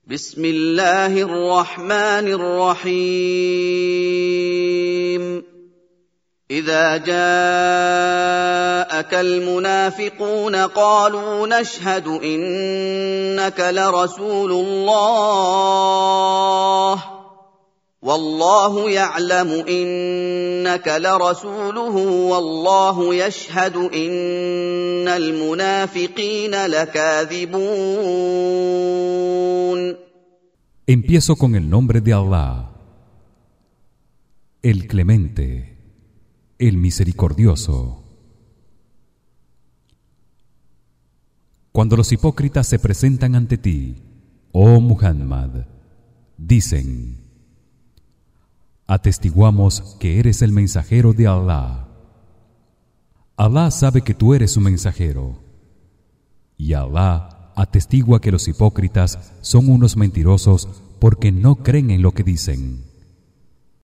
بسم الله الرحمن الرحيم إذا جاءك المنافقون قالوا نشهد إنك لرسول الله والله يعلم إنك لرسوله والله يشهد إن المنافقين لكاذبون. Empiezo con el nombre de Allah, el Clemente, el Misericordioso. Cuando los hipócritas se presentan ante ti, oh Muhammad, dicen: atestiguamos que eres el mensajero de Allah. Allah sabe que tú eres su mensajero, y Allah atestigua que los hipócritas son unos mentirosos porque no creen en lo que dicen.